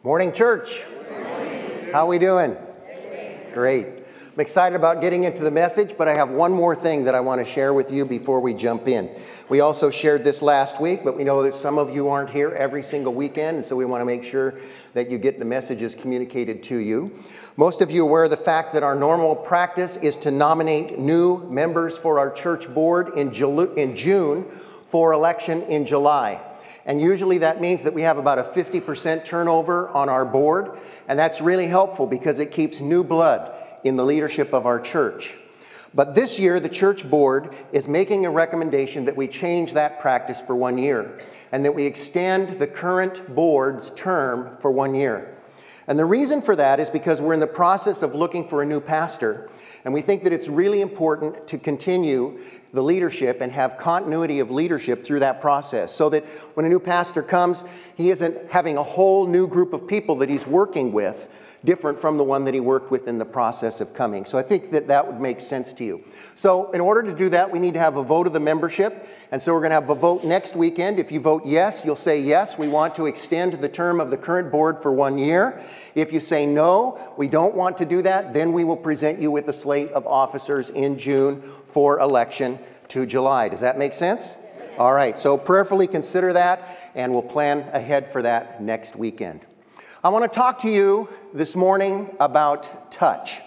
Morning, church. Morning. How we doing? Great. I'm excited about getting into the message, but I have one more thing that I want to share with you before we jump in. We also shared this last week, but we know that some of you aren't here every single weekend, and so we want to make sure that you get the messages communicated to you. Most of you are aware of the fact that our normal practice is to nominate new members for our church board in June for election in July. And usually that means that we have about a 50% turnover on our board, and that's really helpful because it keeps new blood in the leadership of our church. But this year, the church board is making a recommendation that we change that practice for 1 year, and that we extend the current board's term for 1 year. And the reason for that is because we're in the process of looking for a new pastor, and we think that it's really important to continue the leadership and have continuity of leadership through that process so that when a new pastor comes, he isn't having a whole new group of people that he's working with, different from the one that he worked with in the process of coming. So I think that that would make sense to you. So in order to do that, we need to have a vote of the membership. And so we're going to have a vote next weekend. If you vote yes, you'll say yes, we want to extend the term of the current board for 1 year. If you say no, we don't want to do that, then we will present you with a slate of officers in June for election to July. Does that make sense? All right, so prayerfully consider that, and we'll plan ahead for that next weekend. I want to talk to you this morning about touch.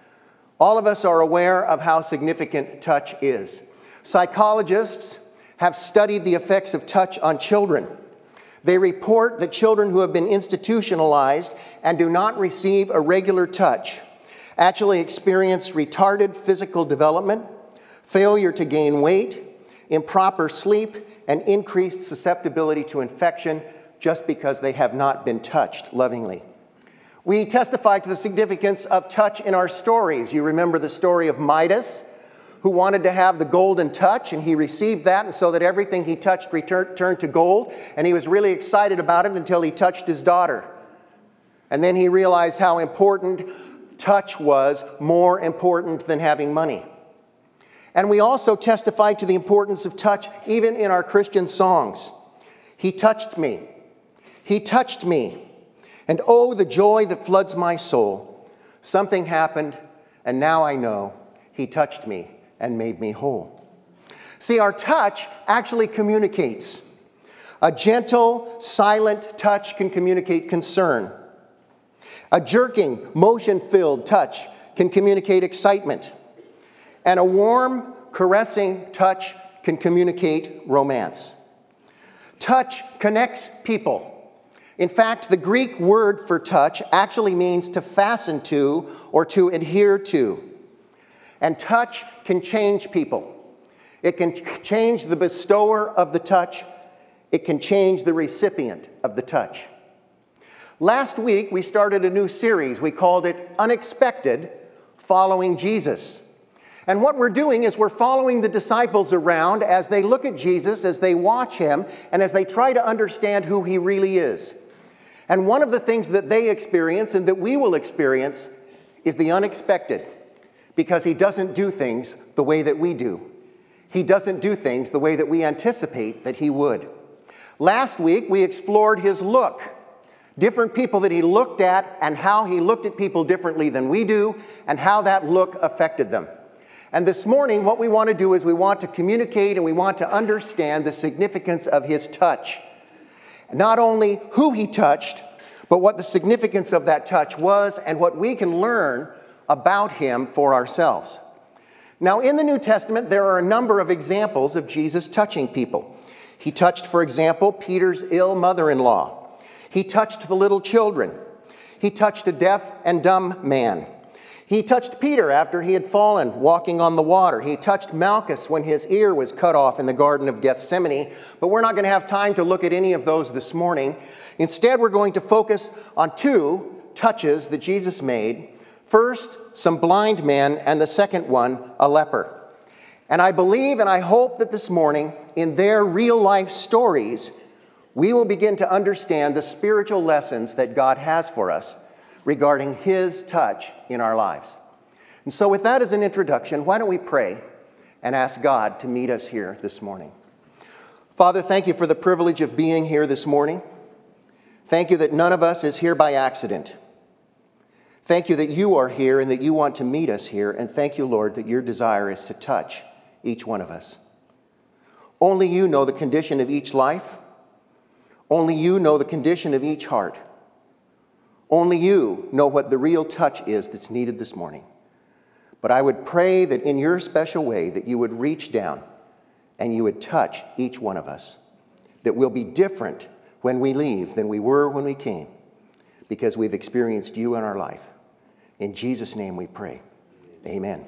All of us are aware of how significant touch is. Psychologists have studied the effects of touch on children. They report that children who have been institutionalized and do not receive a regular touch actually experience retarded physical development, failure to gain weight, improper sleep, and increased susceptibility to infection just because they have not been touched lovingly. We testify to the significance of touch in our stories. You remember the story of Midas, who wanted to have the golden touch, and he received that, and so that everything he touched turned to gold, and he was really excited about it until he touched his daughter. And then he realized how important touch was, more important than having money. And we also testify to the importance of touch even in our Christian songs. He touched me. He touched me. And oh, the joy that floods my soul. Something happened, and now I know he touched me and made me whole. See, our touch actually communicates. A gentle, silent touch can communicate concern. A jerking, motion-filled touch can communicate excitement. And a warm, caressing touch can communicate romance. Touch connects people. In fact, the Greek word for touch actually means to fasten to or to adhere to. And touch can change people. It can change the bestower of the touch. It can change the recipient of the touch. Last week, we started a new series. We called it Unexpected, Following Jesus. And what we're doing is we're following the disciples around as they look at Jesus, as they watch him, and as they try to understand who he really is. And one of the things that they experience and that we will experience is the unexpected, because he doesn't do things the way that we do. He doesn't do things the way that we anticipate that he would. Last week, we explored his look, different people that he looked at and how he looked at people differently than we do and how that look affected them. And this morning, what we want to do is we want to communicate and we want to understand the significance of his touch. Not only who he touched, but what the significance of that touch was and what we can learn about him for ourselves. Now, in the New Testament, there are a number of examples of Jesus touching people. He touched, for example, Peter's ill mother-in-law. He touched the little children. He touched a deaf and dumb man. He touched Peter after he had fallen walking on the water. He touched Malchus when his ear was cut off in the Garden of Gethsemane. But we're not going to have time to look at any of those this morning. Instead, we're going to focus on two touches that Jesus made. First, some blind men, and the second one, a leper. And I believe and I hope that this morning, in their real-life stories, we will begin to understand the spiritual lessons that God has for us regarding his touch in our lives. And so with that as an introduction, why don't we pray and ask God to meet us here this morning. Father, thank you for the privilege of being here this morning. Thank you that none of us is here by accident. Thank you that you are here and that you want to meet us here. And thank you, Lord, that your desire is to touch each one of us. Only you know the condition of each life. Only you know the condition of each heart. Only you know what the real touch is that's needed this morning. But I would pray that in your special way that you would reach down and you would touch each one of us. That we'll be different when we leave than we were when we came, because we've experienced you in our life. In Jesus' name we pray. Amen.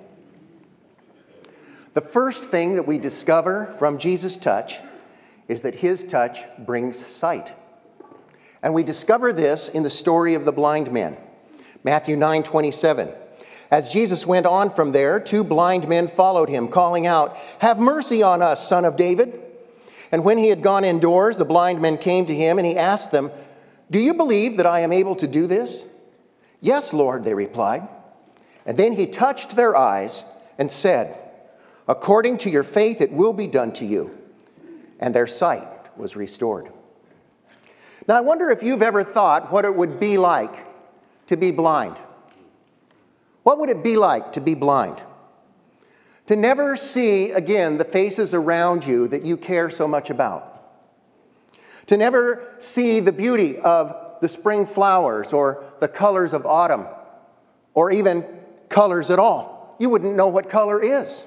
The first thing that we discover from Jesus' touch is that his touch brings sight. And we discover this in the story of the blind man. Matthew 9:27. As Jesus went on from there, 2 blind men followed him, calling out, "Have mercy on us, Son of David." And when he had gone indoors, the blind men came to him, and he asked them, "Do you believe that I am able to do this?" "Yes, Lord," they replied. And then he touched their eyes and said, "According to your faith it will be done to you." And their sight was restored. Now, I wonder if you've ever thought what it would be like to be blind. What would it be like to be blind? To never see again the faces around you that you care so much about. To never see the beauty of the spring flowers or the colors of autumn or even colors at all. You wouldn't know what color is.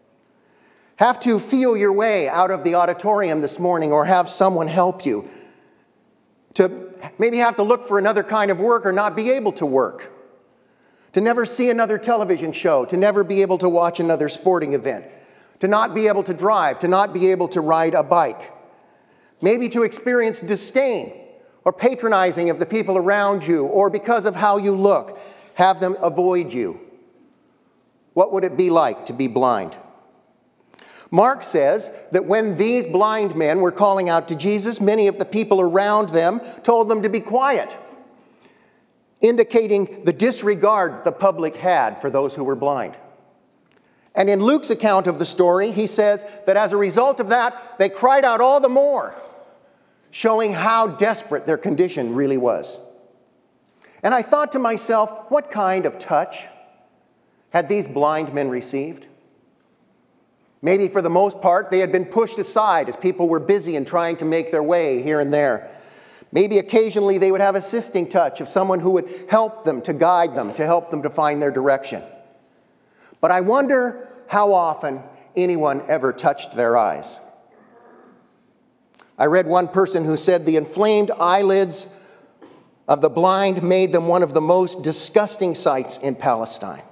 Have to feel your way out of the auditorium this morning or have someone help you. To maybe have to look for another kind of work or not be able to work. To never see another television show, to never be able to watch another sporting event, to not be able to drive, to not be able to ride a bike. Maybe to experience disdain or patronizing of the people around you, or because of how you look, have them avoid you. What would it be like to be blind? Mark says that when these blind men were calling out to Jesus, many of the people around them told them to be quiet, indicating the disregard the public had for those who were blind. And in Luke's account of the story, he says that as a result of that, they cried out all the more, showing how desperate their condition really was. And I thought to myself, what kind of touch had these blind men received? Maybe for the most part, they had been pushed aside as people were busy and trying to make their way here and there. Maybe occasionally they would have assisting touch of someone who would help them, to guide them, to help them to find their direction. But I wonder how often anyone ever touched their eyes. I read one person who said the inflamed eyelids of the blind made them one of the most disgusting sights in Palestine.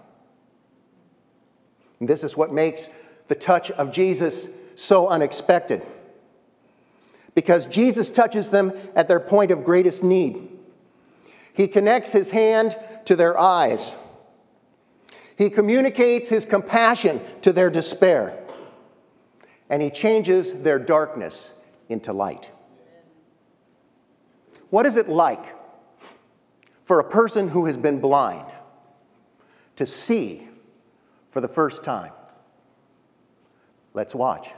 And this is what makes the touch of Jesus so unexpected. Because Jesus touches them at their point of greatest need. He connects his hand to their eyes. He communicates his compassion to their despair. And he changes their darkness into light. What is it like for a person who has been blind to see for the first time? Let's watch.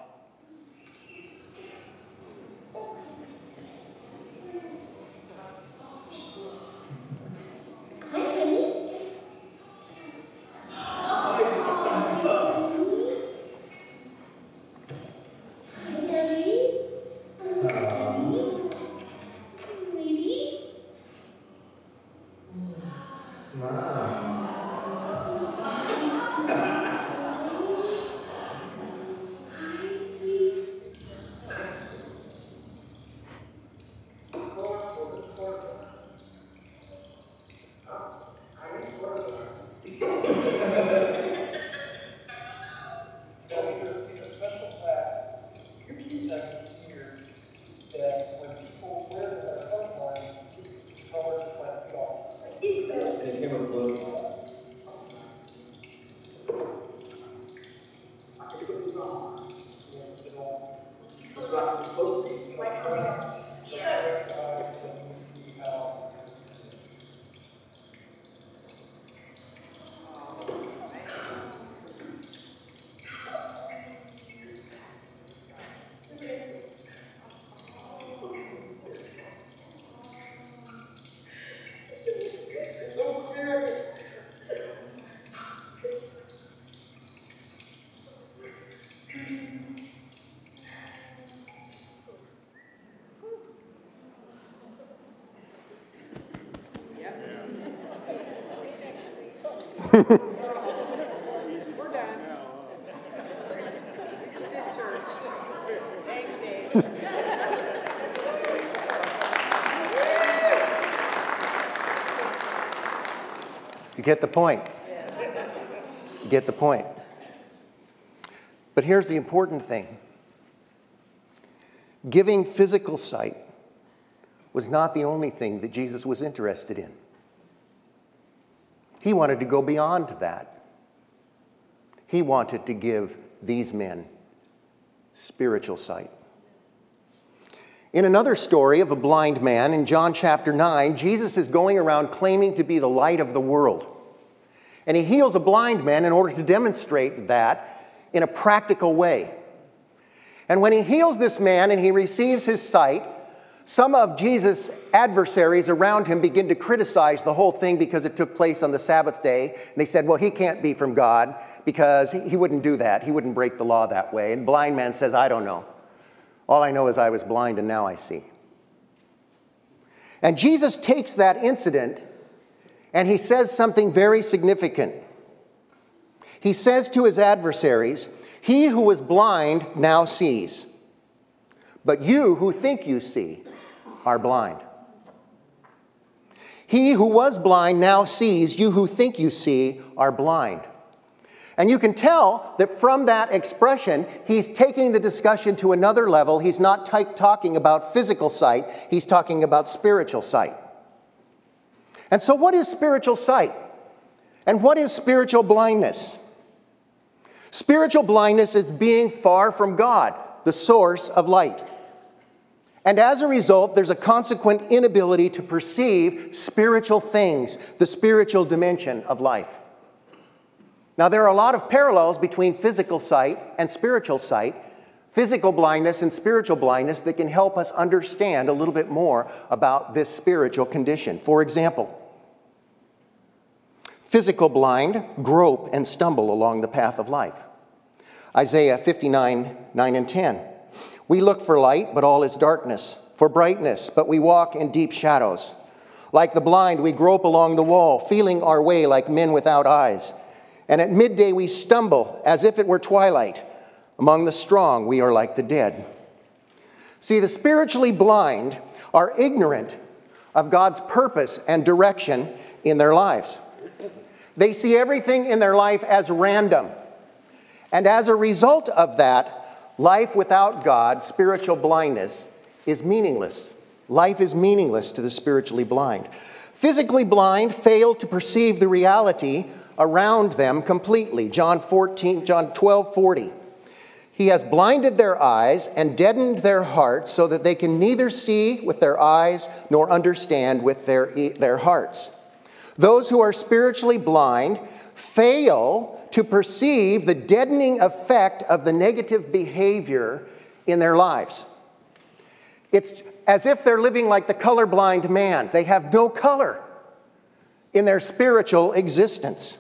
We're done. We just did church. Thanks, Dave. You get the point. You get the point. But here's the important thing. Giving physical sight was not the only thing that Jesus was interested in. He wanted to go beyond that. He wanted to give these men spiritual sight. In another story of a blind man, in John chapter 9, Jesus is going around claiming to be the light of the world. And he heals a blind man in order to demonstrate that in a practical way. And when he heals this man and he receives his sight, some of Jesus' adversaries around him begin to criticize the whole thing because it took place on the Sabbath day. And they said, well, he can't be from God because he wouldn't do that. He wouldn't break the law that way. And the blind man says, I don't know. All I know is I was blind and now I see. And Jesus takes that incident and he says something very significant. He says to his adversaries, he who was blind now sees, but you who think you see are blind. He who was blind now sees, you who think you see are blind. And you can tell that from that expression, he's taking the discussion to another level. He's not talking about physical sight, he's talking about spiritual sight. And so what is spiritual sight? And what is spiritual blindness? Spiritual blindness is being far from God, the source of light. And as a result, there's a consequent inability to perceive spiritual things, the spiritual dimension of life. Now, there are a lot of parallels between physical sight and spiritual sight, physical blindness and spiritual blindness that can help us understand a little bit more about this spiritual condition. For example, physical blind grope and stumble along the path of life. Isaiah 59, 9 and 10. We look for light, but all is darkness, for brightness, but we walk in deep shadows. Like the blind, we grope along the wall, feeling our way like men without eyes. And at midday we stumble as if it were twilight. Among the strong, we are like the dead. See, the spiritually blind are ignorant of God's purpose and direction in their lives. They see everything in their life as random. And as a result of that, life without God, spiritual blindness, is meaningless. Life is meaningless to the spiritually blind. Physically blind fail to perceive the reality around them completely. John 12:40. He has blinded their eyes and deadened their hearts so that they can neither see with their eyes nor understand with their hearts. Those who are spiritually blind fail to perceive the deadening effect of the negative behavior in their lives. It's as if they're living like the colorblind man. They have no color in their spiritual existence.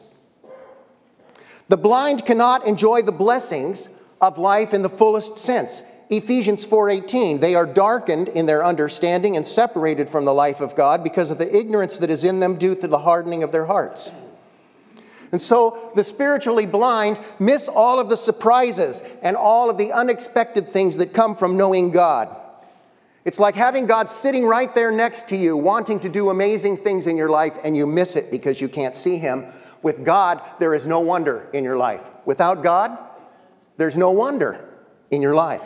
The blind cannot enjoy the blessings of life in the fullest sense. Ephesians 4:18, they are darkened in their understanding and separated from the life of God because of the ignorance that is in them due to the hardening of their hearts. And so the spiritually blind miss all of the surprises and all of the unexpected things that come from knowing God. It's like having God sitting right there next to you, wanting to do amazing things in your life, and you miss it because you can't see Him. With God, there is no wonder in your life. Without God, there's no wonder in your life.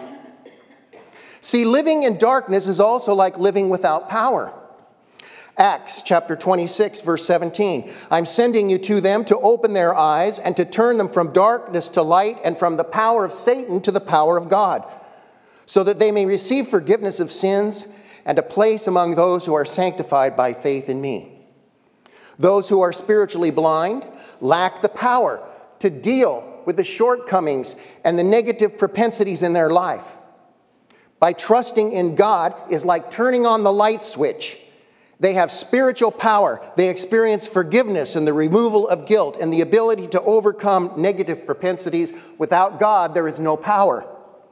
See, living in darkness is also like living without power. Acts chapter 26, verse 17. I'm sending you to them to open their eyes and to turn them from darkness to light and from the power of Satan to the power of God, so that they may receive forgiveness of sins and a place among those who are sanctified by faith in me. Those who are spiritually blind lack the power to deal with the shortcomings and the negative propensities in their life. By trusting in God is like turning on the light switch. They have spiritual power. They experience forgiveness and the removal of guilt and the ability to overcome negative propensities. Without God, there is no power.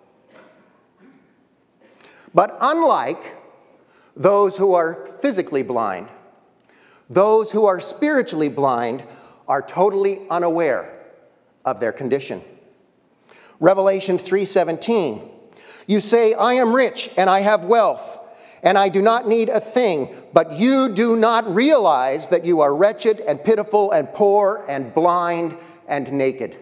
But unlike those who are physically blind, those who are spiritually blind are totally unaware of their condition. Revelation 3:17, you say, I am rich and I have wealth, and I do not need a thing, but you do not realize that you are wretched and pitiful and poor and blind and naked.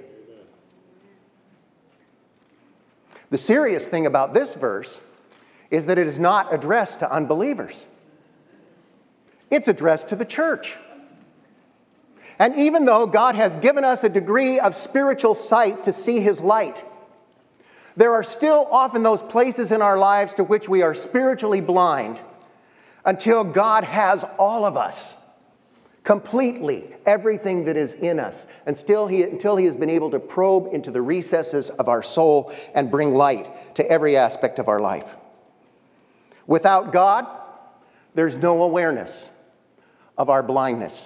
The serious thing about this verse is that it is not addressed to unbelievers. It's addressed to the church. And even though God has given us a degree of spiritual sight to see His light, there are still often those places in our lives to which we are spiritually blind until God has all of us, completely, everything that is in us, until He has been able to probe into the recesses of our soul and bring light to every aspect of our life. Without God, there's no awareness of our blindness.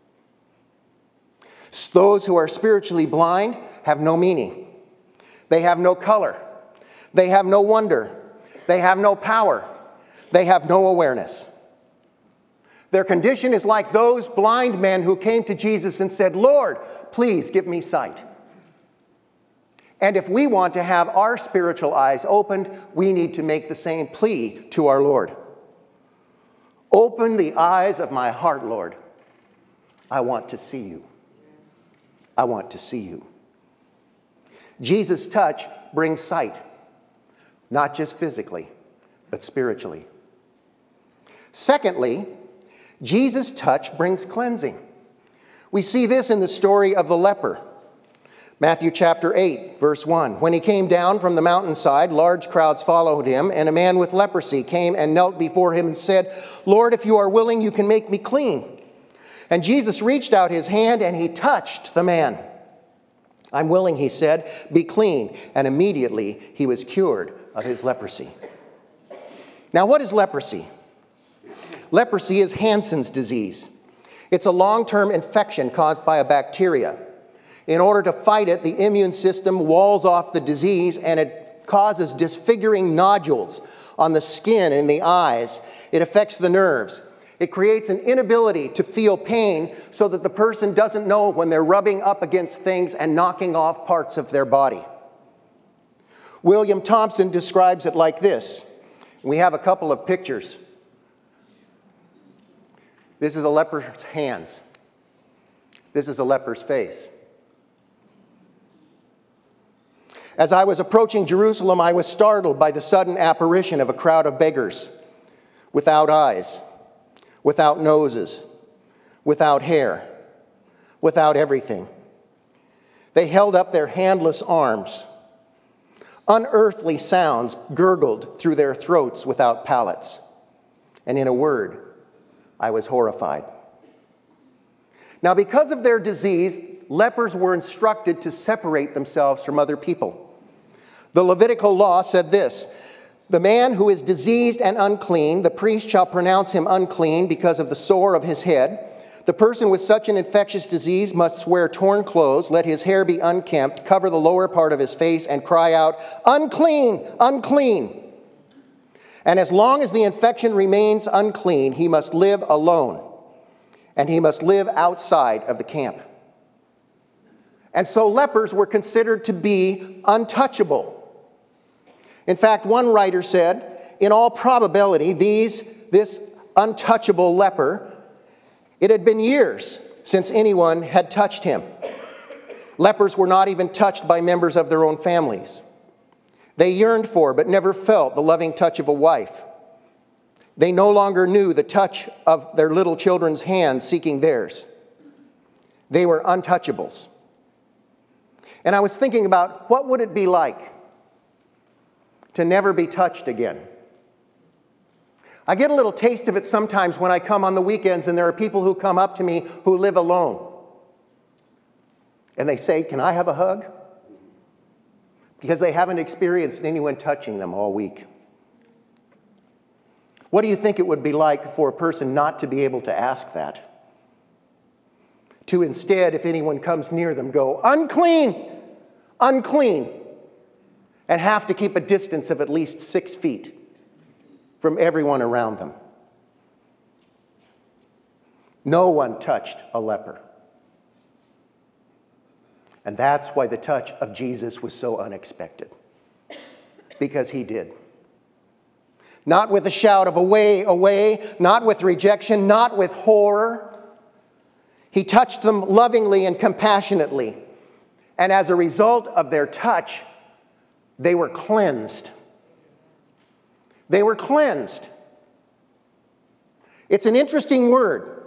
Those who are spiritually blind have no meaning. They have no color. They have no wonder. They have no power. They have no awareness. Their condition is like those blind men who came to Jesus and said, Lord, please give me sight. And if we want to have our spiritual eyes opened, we need to make the same plea to our Lord. Open the eyes of my heart, Lord. I want to see you. I want to see you. Jesus' touch brings sight, not just physically, but spiritually. Secondly, Jesus' touch brings cleansing. We see this in the story of the leper. Matthew chapter 8, verse 1. When he came down from the mountainside, large crowds followed him, and a man with leprosy came and knelt before him and said, Lord, if you are willing, you can make me clean. And Jesus reached out his hand and he touched the man. I'm willing, he said, be clean. And immediately he was cured of his leprosy. Now, what is leprosy? Leprosy is Hansen's disease. It's a long-term infection caused by a bacteria. In order to fight it, the immune system walls off the disease and it causes disfiguring nodules on the skin and the eyes. It affects the nerves. It creates an inability to feel pain so that the person doesn't know when they're rubbing up against things and knocking off parts of their body. William Thompson describes it like this. We have a couple of pictures. This is a leper's hands. This is a leper's face. As I was approaching Jerusalem, I was startled by the sudden apparition of a crowd of beggars, without eyes, without noses, without hair, without everything. They held up their handless arms. Unearthly sounds gurgled through their throats without palates. And in a word, I was horrified. Now, because of their disease, lepers were instructed to separate themselves from other people. The Levitical law said this, the man who is diseased and unclean, the priest shall pronounce him unclean because of the sore of his head. The person with such an infectious disease must wear torn clothes, let his hair be unkempt, cover the lower part of his face, and cry out, unclean, unclean. And as long as the infection remains unclean, he must live alone, and he must live outside of the camp. And so lepers were considered to be untouchable. In fact, one writer said, in all probability, this untouchable leper, it had been years since anyone had touched him. Lepers were not even touched by members of their own families. They yearned for, but never felt, the loving touch of a wife. They no longer knew the touch of their little children's hands seeking theirs. They were untouchables. And I was thinking about what would it be like to never be touched again. I get a little taste of it sometimes when I come on the weekends and there are people who come up to me who live alone. And they say, can I have a hug? Because they haven't experienced anyone touching them all week. What do you think it would be like for a person not to be able to ask that? To instead, if anyone comes near them, go, unclean, unclean, and have to keep a distance of at least 6 feet from everyone around them. No one touched a leper. And that's why the touch of Jesus was so unexpected. Because he did. Not with a shout of away, away, not with rejection, not with horror. He touched them lovingly and compassionately. And as a result of their touch, they were cleansed. They were cleansed. It's an interesting word.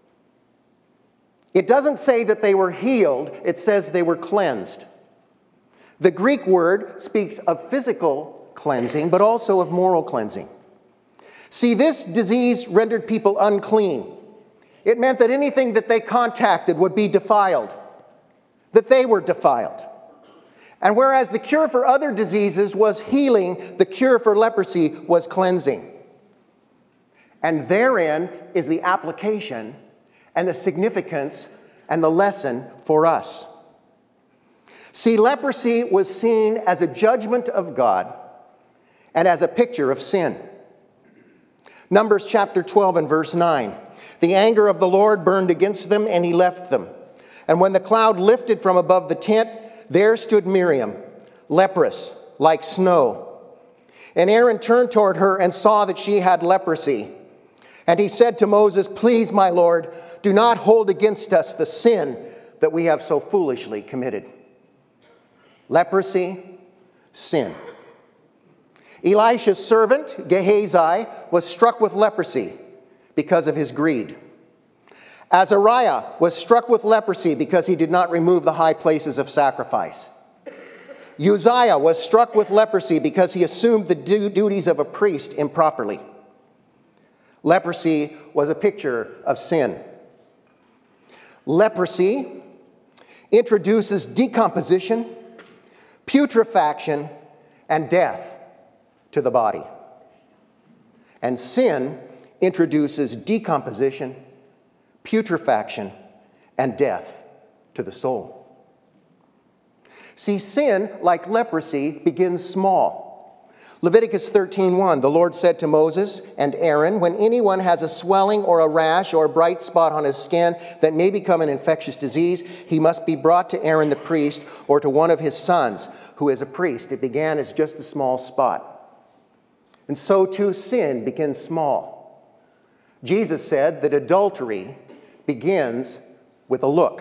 It doesn't say that they were healed, it says they were cleansed. The Greek word speaks of physical cleansing, but also of moral cleansing. See, this disease rendered people unclean. It meant that anything that they contacted would be defiled, that they were defiled. And whereas the cure for other diseases was healing, the cure for leprosy was cleansing. And therein is the application and the significance and the lesson for us. See, leprosy was seen as a judgment of God and as a picture of sin. Numbers chapter 12 and verse 9. The anger of the Lord burned against them, and he left them. And when the cloud lifted from above the tent, there stood Miriam, leprous, like snow. And Aaron turned toward her and saw that she had leprosy. And he said to Moses, "Please, my Lord, do not hold against us the sin that we have so foolishly committed." Leprosy, sin. Elisha's servant, Gehazi, was struck with leprosy because of his greed. Azariah was struck with leprosy because he did not remove the high places of sacrifice. Uzziah was struck with leprosy because he assumed the duties of a priest improperly. Leprosy was a picture of sin. Leprosy introduces decomposition, putrefaction, and death to the body. And sin introduces decomposition, putrefaction, and death to the soul. See, sin, like leprosy, begins small. Leviticus 13:1, the Lord said to Moses and Aaron, "When anyone has a swelling or a rash or a bright spot on his skin that may become an infectious disease, he must be brought to Aaron the priest or to one of his sons who is a priest." It began as just a small spot. And so too sin begins small. Jesus said that adultery begins with a look.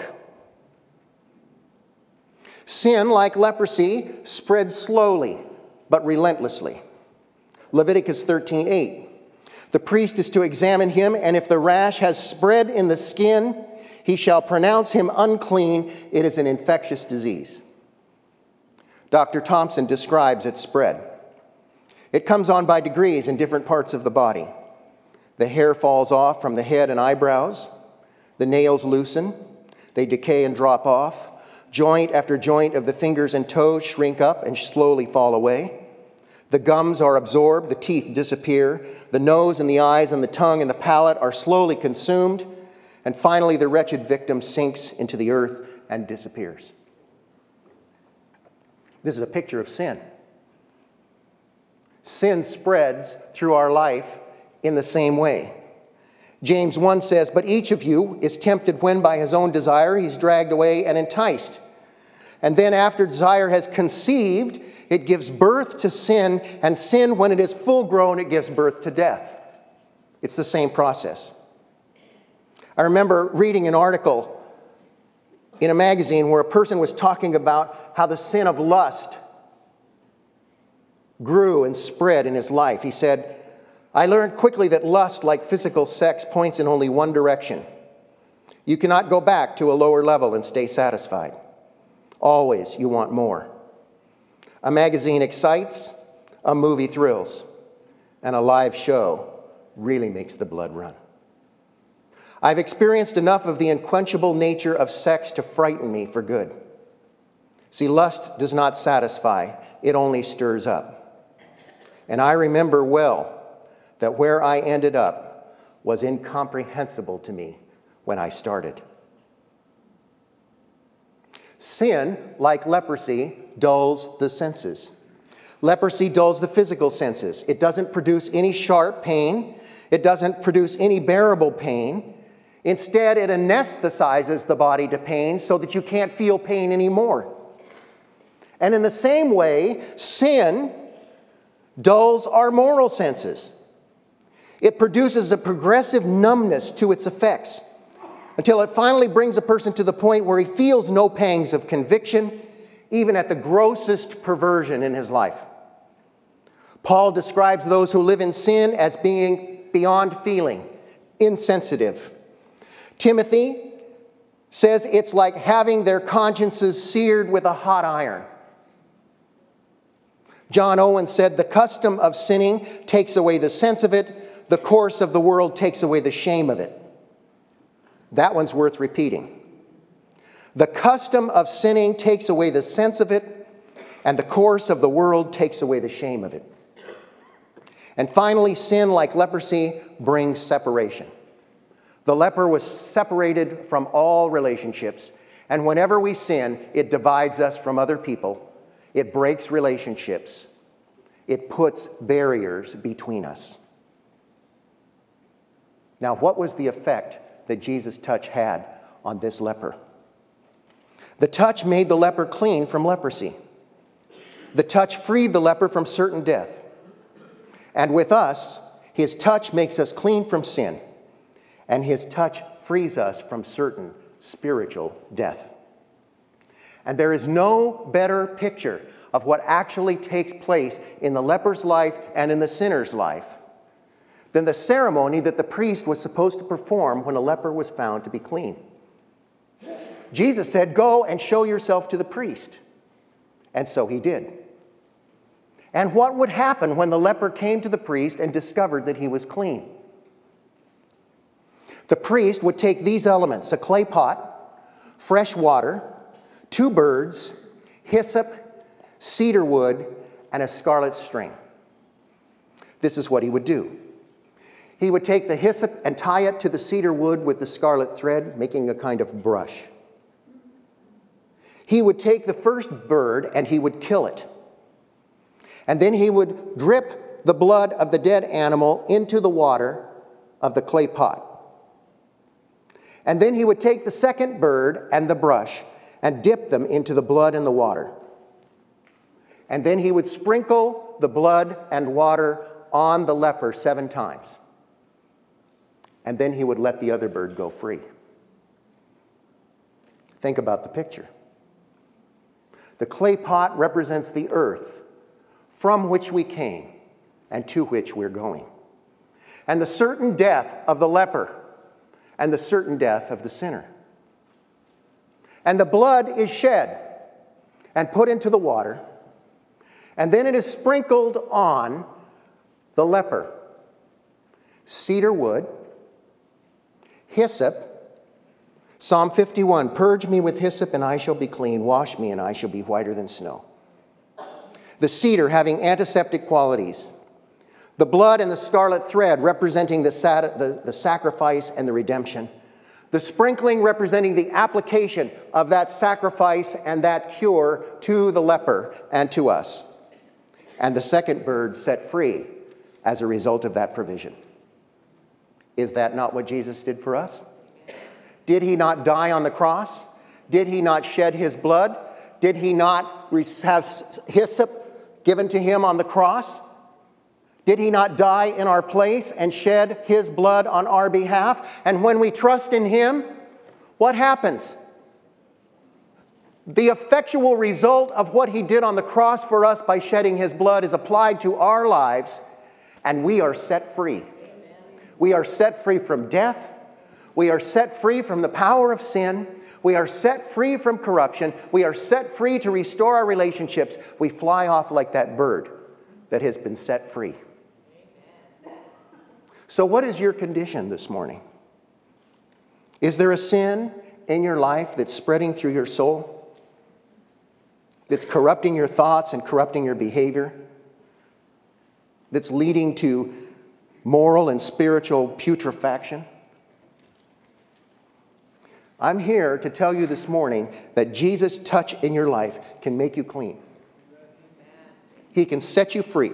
Sin, like leprosy, spreads slowly but relentlessly. Leviticus 13:8. The priest is to examine him, and if the rash has spread in the skin, he shall pronounce him unclean. It is an infectious disease. Dr. Thompson describes its spread. It comes on by degrees in different parts of the body. The hair falls off from the head and eyebrows. The nails loosen. They decay and drop off. Joint after joint of the fingers and toes shrink up and slowly fall away. The gums are absorbed, the teeth disappear, the nose and the eyes and the tongue and the palate are slowly consumed, and finally the wretched victim sinks into the earth and disappears. This is a picture of sin. Sin spreads through our life in the same way. James 1 says, "But each of you is tempted when by his own desire he's dragged away and enticed. And then after desire has conceived, it gives birth to sin, and sin, when it is full grown, it gives birth to death." It's the same process. I remember reading an article in a magazine where a person was talking about how the sin of lust grew and spread in his life. He said, "I learned quickly that lust, like physical sex, points in only one direction. You cannot go back to a lower level and stay satisfied. Always you want more. A magazine excites, a movie thrills, and a live show really makes the blood run. I've experienced enough of the unquenchable nature of sex to frighten me for good. See, lust does not satisfy, it only stirs up. And I remember well that where I ended up was incomprehensible to me when I started." Sin, like leprosy, dulls the senses. Leprosy dulls the physical senses. It doesn't produce any sharp pain. It doesn't produce any bearable pain. Instead, it anesthetizes the body to pain so that you can't feel pain anymore. And in the same way, sin dulls our moral senses. It produces a progressive numbness to its effects until it finally brings a person to the point where he feels no pangs of conviction, even at the grossest perversion in his life. Paul describes those who live in sin as being beyond feeling, insensitive. Timothy says it's like having their consciences seared with a hot iron. John Owen said, "The custom of sinning takes away the sense of it. The course of the world takes away the shame of it." That one's worth repeating. The custom of sinning takes away the sense of it, and the course of the world takes away the shame of it. And finally, sin, like leprosy, brings separation. The leper was separated from all relationships, and whenever we sin, it divides us from other people. It breaks relationships. It puts barriers between us. Now, what was the effect that Jesus' touch had on this leper? The touch made the leper clean from leprosy. The touch freed the leper from certain death. And with us, his touch makes us clean from sin, and his touch frees us from certain spiritual death. And there is no better picture of what actually takes place in the leper's life and in the sinner's life than the ceremony that the priest was supposed to perform when a leper was found to be clean. Jesus said, "Go and show yourself to the priest." And so he did. And what would happen when the leper came to the priest and discovered that he was clean? The priest would take these elements: a clay pot, fresh water, 2 birds, hyssop, cedar wood, and a scarlet string. This is what he would do. He would take the hyssop and tie it to the cedar wood with the scarlet thread, making a kind of brush. He would take the first bird and he would kill it. And then he would drip the blood of the dead animal into the water of the clay pot. And then he would take the second bird and the brush and dip them into the blood and the water. And then he would sprinkle the blood and water on the leper 7 times. And then he would let the other bird go free. Think about the picture. The clay pot represents the earth from which we came and to which we're going. And the certain death of the leper and the certain death of the sinner. And the blood is shed and put into the water, and then it is sprinkled on the leper. Cedar wood, hyssop. Psalm 51, "Purge me with hyssop and I shall be clean. Wash me and I shall be whiter than snow." The cedar having antiseptic qualities. The blood and the scarlet thread representing the sacrifice and the redemption. The sprinkling representing the application of that sacrifice and that cure to the leper and to us. And the second bird set free as a result of that provision. Is that not what Jesus did for us? Did he not die on the cross? Did he not shed his blood? Did he not have hyssop given to him on the cross? Did he not die in our place and shed his blood on our behalf? And when we trust in him, what happens? The effectual result of what he did on the cross for us by shedding his blood is applied to our lives, and we are set free. We are set free from death. We are set free from the power of sin. We are set free from corruption. We are set free to restore our relationships. We fly off like that bird that has been set free. So what is your condition this morning? Is there a sin in your life that's spreading through your soul? That's corrupting your thoughts and corrupting your behavior? That's leading to moral and spiritual putrefaction? I'm here to tell you this morning that Jesus' touch in your life can make you clean. He can set you free.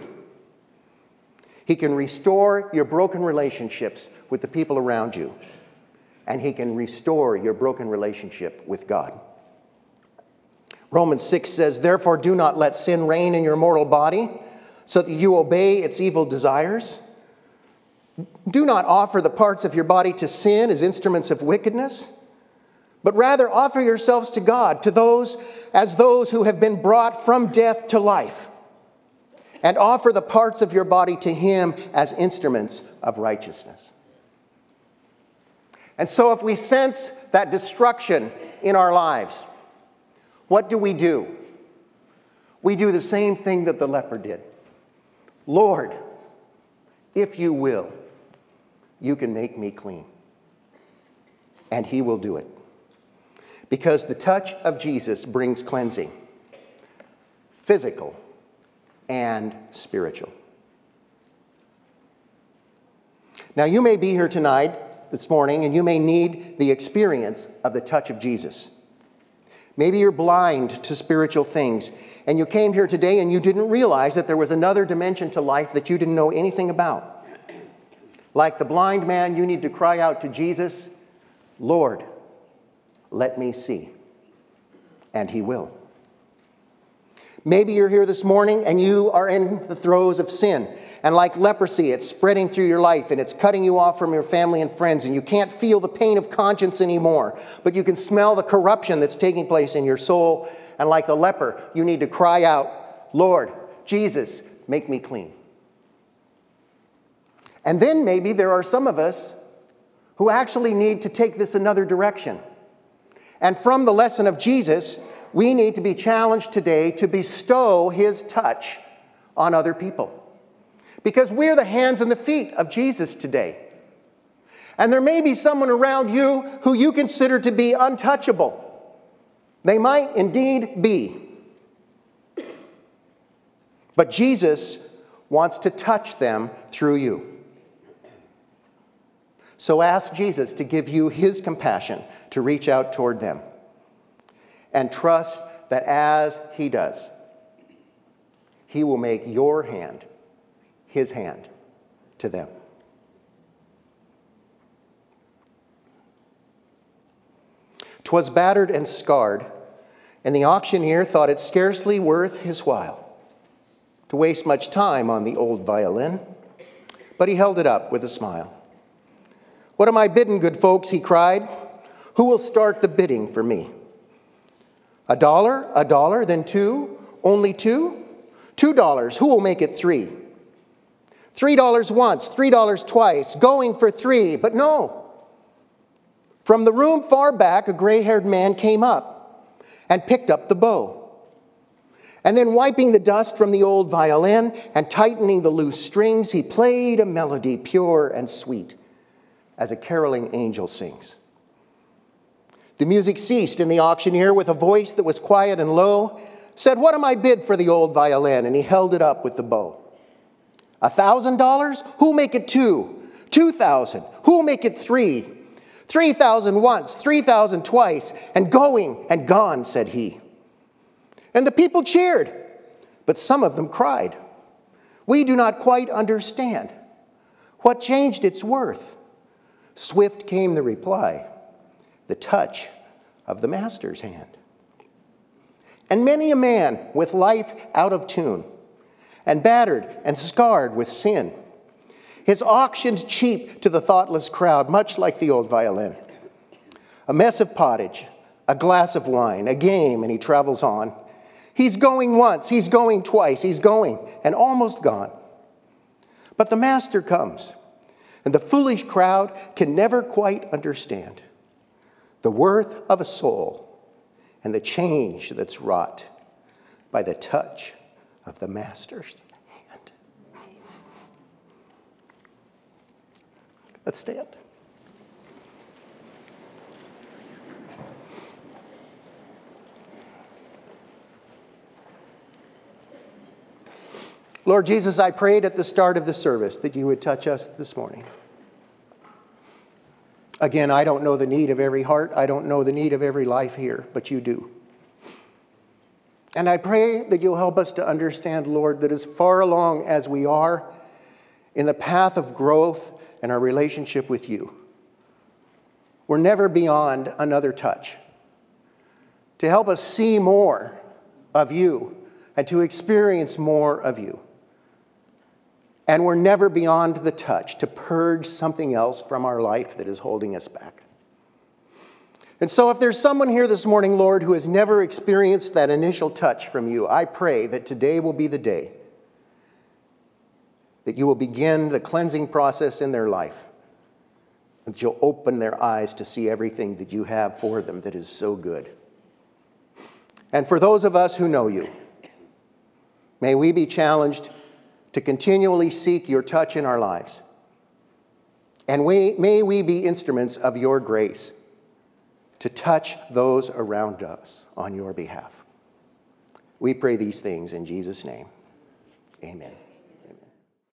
He can restore your broken relationships with the people around you. and he can restore your broken relationship with God. Romans 6 says, "Therefore do not let sin reign in your mortal body, so that you obey its evil desires. Do not offer the parts of your body to sin as instruments of wickedness, but rather offer yourselves to God, to those who have been brought from death to life, and offer the parts of your body to him as instruments of righteousness." And so if we sense that destruction in our lives, what do? We do the same thing that the leper did. "Lord, if you will, you can make me clean." And he will do it. Because the touch of Jesus brings cleansing, physical and spiritual. Now, you may be here this morning, and you may need the experience of the touch of Jesus. Maybe you're blind to spiritual things, and you came here today and you didn't realize that there was another dimension to life that you didn't know anything about. Like the blind man, you need to cry out to Jesus, "Lord, let me see." And he will. Maybe you're here this morning and you are in the throes of sin. And like leprosy, it's spreading through your life and it's cutting you off from your family and friends. And you can't feel the pain of conscience anymore. But you can smell the corruption that's taking place in your soul. And like the leper, you need to cry out, "Lord, Jesus, make me clean." And then maybe there are some of us who actually need to take this another direction. And from the lesson of Jesus, we need to be challenged today to bestow his touch on other people. Because we're the hands and the feet of Jesus today. And there may be someone around you who you consider to be untouchable. They might indeed be. But Jesus wants to touch them through you. So ask Jesus to give you his compassion to reach out toward them. And trust that as he does, he will make your hand his hand to them. "'Twas battered and scarred, and the auctioneer thought it scarcely worth his while to waste much time on the old violin, but he held it up with a smile. "'What am I bidding, good folks?' he cried. "'Who will start the bidding for me?' $1, then $2, only $2? $2, who will make it $3? $3 once, $3 twice, going for $3, but no. From the room far back, a gray-haired man came up and picked up the bow. And then wiping the dust from the old violin and tightening the loose strings, he played a melody pure and sweet as a caroling angel sings. The music ceased, and the auctioneer, with a voice that was quiet and low, said, "What am I bid for the old violin?" And he held it up with the bow. $1,000? Who'll make it $2? $2,000? Who'll make it $3? $3,000 once, $3,000 twice, and going and gone, said he. And the people cheered, but some of them cried, "We do not quite understand. What changed its worth?" Swift came the reply, "The touch of the master's hand." And many a man with life out of tune, and battered and scarred with sin, is auctioned cheap to the thoughtless crowd, much like the old violin. A mess of pottage, a glass of wine, a game, and he travels on. He's going once, he's going twice, he's going and almost gone. But the master comes, and the foolish crowd can never quite understand the worth of a soul and the change that's wrought by the touch of the master's hand. Let's stand. Lord Jesus, I prayed at the start of the service that you would touch us this morning. Again, I don't know the need of every heart. I don't know the need of every life here, but you do. And I pray that you'll help us to understand, Lord, that as far along as we are in the path of growth and our relationship with you, we're never beyond another touch. To help us see more of you and to experience more of you. And we're never beyond the touch to purge something else from our life that is holding us back. And so if there's someone here this morning, Lord, who has never experienced that initial touch from you, I pray that today will be the day that you will begin the cleansing process in their life. That you'll open their eyes to see everything that you have for them that is so good. And for those of us who know you, may we be challenged to continually seek your touch in our lives. And may we be instruments of your grace to touch those around us on your behalf. We pray these things in Jesus' name. Amen.